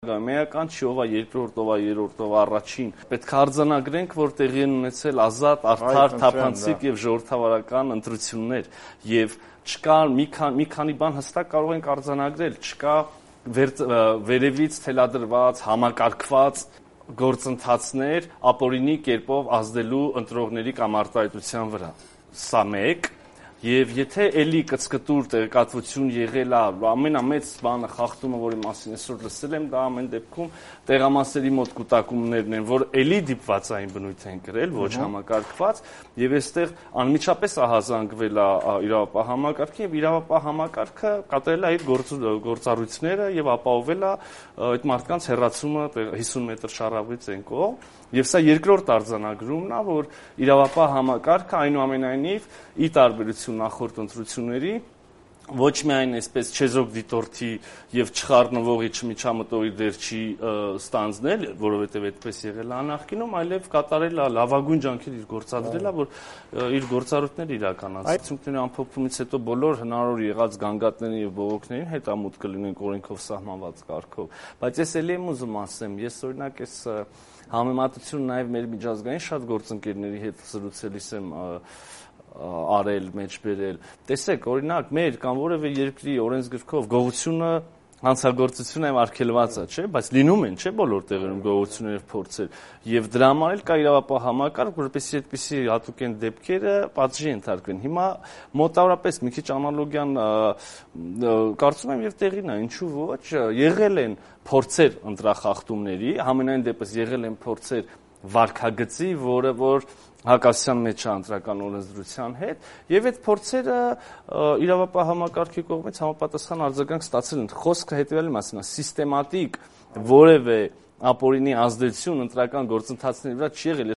Մեական չի, ով է երկրորդ, ով է երրորդ, ով է առաջին։ Պետք է արձանագրենք, որ տեղի են ունեցել ազատ, արդար, թափանցիկ եւ ժողովրդավարական ընտրություններ եւ չկա մի քանի բան հստակ կարող ենք արձանագրել, չկա վերևից թելադրված, համակարգված գործընթացներ ապօրինի կերպով ազդելու ընտրողների կամ արտահայտության վրա։ Սա մեկ։ Եվ եթե էլի կծկտուր տեղեկատվություն եղել է, ամենամեծ բանը խախտումը, որի մասին այսօր լսել եմ, դա ամեն դեպքում տեղամասերի մոտ կուտակումներն են, որ էլի դիպվածային բնույթ են կրել, ոչ համակարգված, եւ այստեղ անմիջապես ահազանգվել է իրավապահ համակարգին, եւ իրավապահ համակարգը կատարել է իր գործառույթները եւ ապահովել է այդ մարդկանց հեռացումը 50 մետր շարավից են կողմ։ Եվ սա երկրորդ արձանագրումն է, որ իրավապահ համակարգը այնուամենայնիվ ի տարբերություն նախորդ ընտրությունների ոչ միայն այսպես չեզոք դիտորդի եւ չխառնվողի չմիջամտողի դեր չի ստանձնել, որովհետեւ այդպես եղել է նախկինում, այլև կատարել է լավագույն ջանքեր իր գործադրել է, որ իր գործառույթները իրականացնի։ Արդյունքների ամփոփումից հետո բոլոր հնարավոր եղած գանգատներին եւ բողոքներին հետամուտ կլինենք օրենքով սահմանված կարգով։ Բայց ես էլի եմ ուզում ասեմ, ես օրինակ այս համեմատությունը նաև մեր միջազգային շատ գործընկերների հետ զրուցելիս եմ արել, մեջբերել։ Տեսեք, օրինակ, մեր կամ որևէ երկրի օրենսգրքով գողությունը հանցագործություն է արգելված է, չէ՞, բայց լինում են, չէ՞, բոլոր տեղերում գողություններ եւ փորձեր։ Եվ դրա համար էլ կա իրավապահ համակարգ, որպեսզի այդպիսի հատուկ դեպքերը պատժի ենթարկվեն։ Հիմա մոտավորապես մի քիչ անալոգիան կարծում եմ եւ տեղին է, ինչու ոչ, եղել են փորձեր ընտրախախտումների, համենայն դեպս եղել են փորձեր վարքագծի, որը որ հակասության մեջ է ընտրական օրենսդրության հետ, եւ այդ փորձերը իրավապահ համակարգի կողմից համապատասխան արձագանք ստացել են։ Խոսքը հետեւյալի մասին է, սիստեմատիկ որևէ ապօրինի ազդեցություն ընտրական գործընթացների վրա չի եղել։